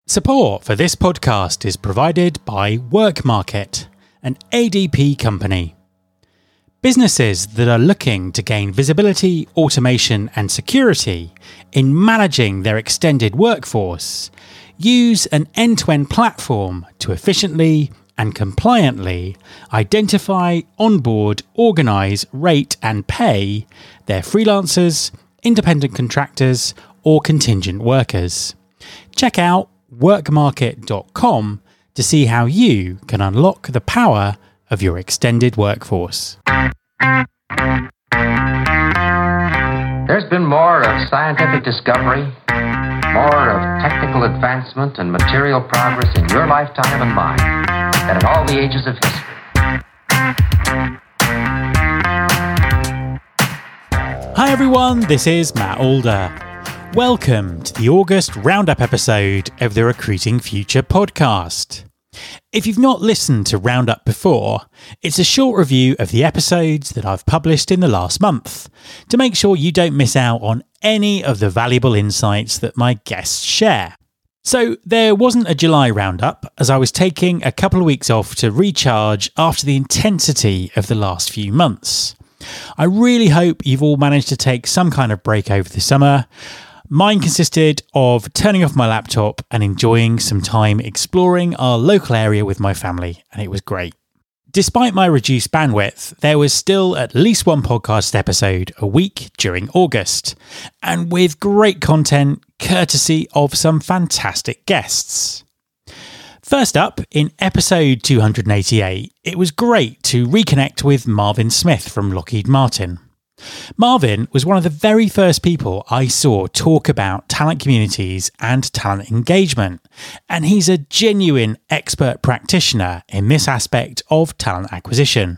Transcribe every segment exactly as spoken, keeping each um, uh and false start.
Support for this podcast is provided by WorkMarket, an A D P company. Businesses that are looking to gain visibility, automation and security in managing their extended workforce use an end-to-end platform to efficiently and compliantly identify, onboard, organise, rate and pay their freelancers, independent contractors or contingent workers. Check out work market dot com to see how you can unlock the power of your extended workforce. There's been more of scientific discovery, more of technical advancement and material progress in your lifetime and mine than in all the ages of history. Hi everyone, this is Matt Alder. Welcome to the August Roundup episode of the Recruiting Future podcast. If you've not listened to Roundup before, it's a short review of the episodes that I've published in the last month to make sure you don't miss out on any of the valuable insights that my guests share. So there wasn't a July Roundup as I was taking a couple of weeks off to recharge after the intensity of the last few months. I really hope you've all managed to take some kind of break over the summer. Mine consisted of turning off my laptop and enjoying some time exploring our local area with my family, and it was great. Despite my reduced bandwidth, there was still at least one podcast episode a week during August, and with great content courtesy of some fantastic guests. First up, in episode two hundred eighty-eight, it was great to reconnect with Marvin Smith from Lockheed Martin. Marvin was one of the very first people I saw talk about talent communities and talent engagement, and he's a genuine expert practitioner in this aspect of talent acquisition.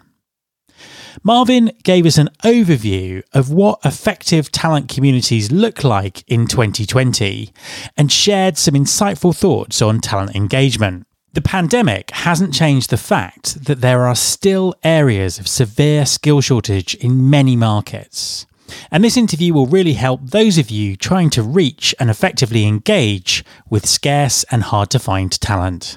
Marvin gave us an overview of what effective talent communities look like in twenty twenty and shared some insightful thoughts on talent engagement. The pandemic hasn't changed the fact that there are still areas of severe skill shortage in many markets. And this interview will really help those of you trying to reach and effectively engage with scarce and hard to find talent.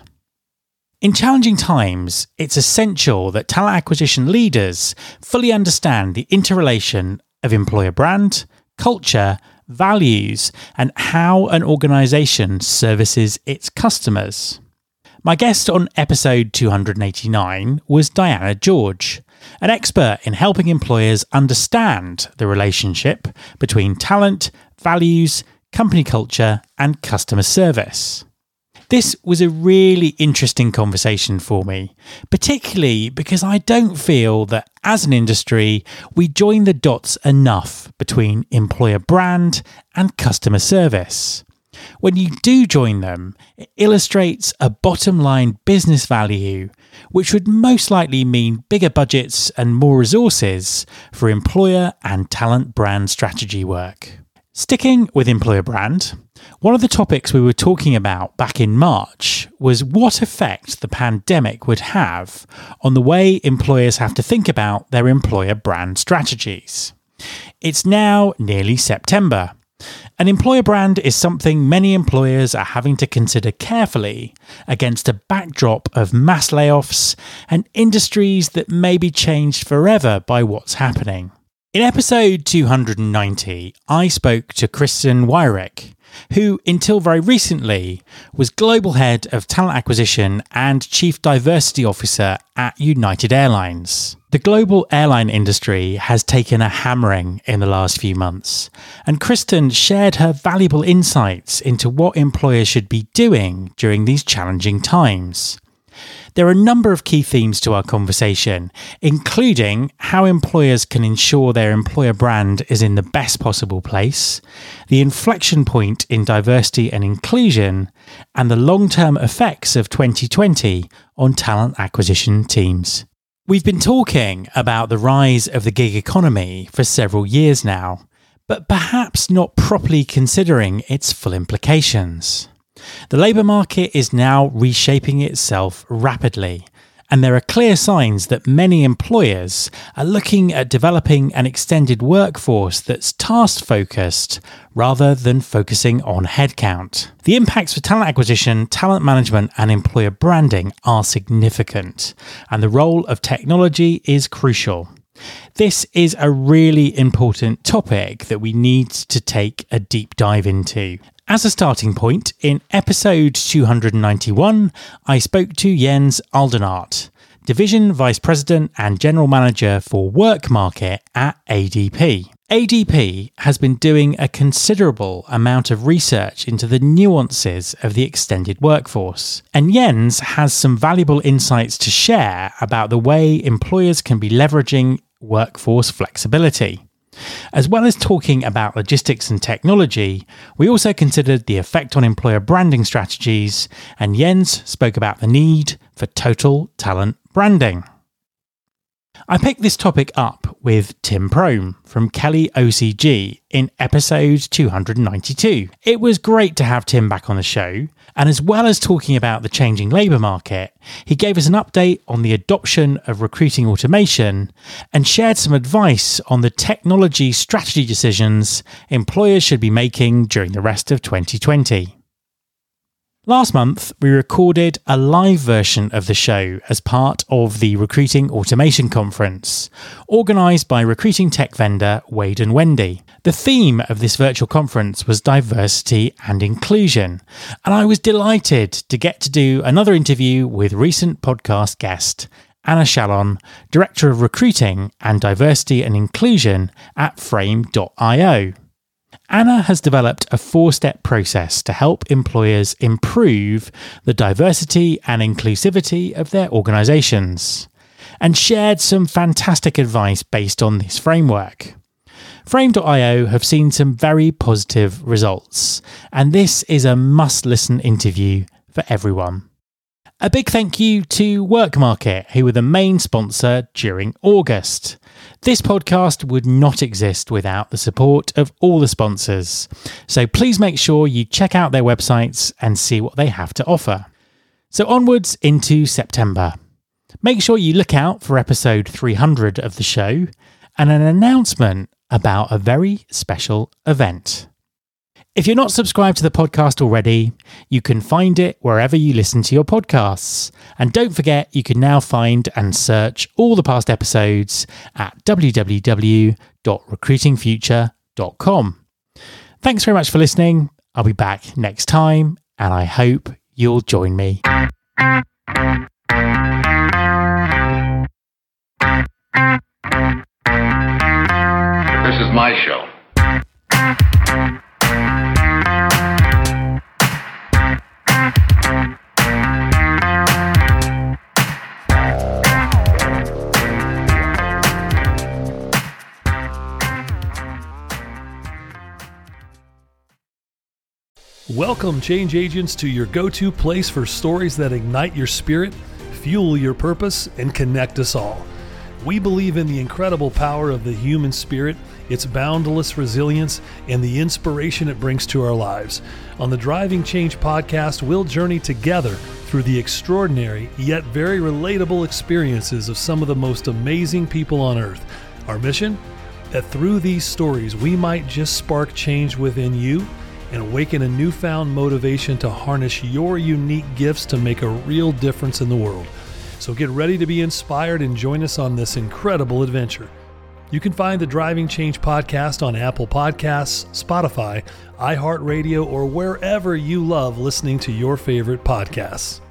In challenging times, it's essential that talent acquisition leaders fully understand the interrelation of employer brand, culture, values, and how an organisation services its customers. My guest on episode two hundred eighty-nine was Diana George, an expert in helping employers understand the relationship between talent, values, company culture, and customer service. This was a really interesting conversation for me, particularly because I don't feel that as an industry we join the dots enough between employer brand and customer service. When you do join them, it illustrates a bottom line business value, which would most likely mean bigger budgets and more resources for employer and talent brand strategy work. Sticking with employer brand, one of the topics we were talking about back in March was what effect the pandemic would have on the way employers have to think about their employer brand strategies. It's now nearly September. An employer brand is something many employers are having to consider carefully against a backdrop of mass layoffs and industries that may be changed forever by what's happening. In episode two hundred ninety, I spoke to Kristen Wyrick, who until very recently was Global Head of Talent Acquisition and Chief Diversity Officer at United Airlines. The global airline industry has taken a hammering in the last few months, and Kristen shared her valuable insights into what employers should be doing during these challenging times. There are a number of key themes to our conversation, including how employers can ensure their employer brand is in the best possible place, the inflection point in diversity and inclusion, and the long-term effects of twenty twenty on talent acquisition teams. We've been talking about the rise of the gig economy for several years now, but perhaps not properly considering its full implications. The labour market is now reshaping itself rapidly, And there are clear signs that many employers are looking at developing an extended workforce that's task-focused rather than focusing on headcount. The impacts for talent acquisition, talent management, and employer branding are significant, and the role of technology is crucial. This is a really important topic that we need to take a deep dive into. As a starting point, in episode two hundred ninety-one, I spoke to Jens Aldenart, Division Vice President and General Manager for Work Market at A D P. A D P has been doing a considerable amount of research into the nuances of the extended workforce, and Jens has some valuable insights to share about the way employers can be leveraging workforce flexibility. As well as talking about logistics and technology, we also considered the effect on employer branding strategies, and Jens spoke about the need for total talent branding. I picked this topic up with Tim Prohm from Kelly O C G in episode two hundred ninety-two. It was great to have Tim back on the show, and as well as talking about the changing labour market, he gave us an update on the adoption of recruiting automation and shared some advice on the technology strategy decisions employers should be making during the rest of twenty twenty. Last month, we recorded a live version of the show as part of the Recruiting Automation Conference, organised by recruiting tech vendor Wade and Wendy. The theme of this virtual conference was diversity and inclusion, and I was delighted to get to do another interview with recent podcast guest Anna Shallon, Director of Recruiting and Diversity and Inclusion at Frame dot io. Anna has developed a four-step process to help employers improve the diversity and inclusivity of their organisations, and shared some fantastic advice based on this framework. Frame dot io have seen some very positive results, and this is a must-listen interview for everyone. A big thank you to Work Market, who were the main sponsor during August. This podcast would not exist without the support of all the sponsors, so please make sure you check out their websites and see what they have to offer. So onwards into September. Make sure you look out for episode three hundred of the show and an announcement about a very special event. If you're not subscribed to the podcast already, you can find it wherever you listen to your podcasts. And don't forget, you can now find and search all the past episodes at w w w dot recruiting future dot com. Thanks very much for listening. I'll be back next time, and I hope you'll join me. This is my show. Welcome, change agents, to your go-to place for stories that ignite your spirit, fuel your purpose, and connect us all. We believe in the incredible power of the human spirit, its boundless resilience, and the inspiration it brings to our lives. On the Driving Change podcast, we'll journey together through the extraordinary yet very relatable experiences of some of the most amazing people on earth. Our mission? That through these stories, we might just spark change within you and awaken a newfound motivation to harness your unique gifts to make a real difference in the world. So get ready to be inspired and join us on this incredible adventure. You can find the Driving Change podcast on Apple Podcasts, Spotify, iHeartRadio, or wherever you love listening to your favorite podcasts.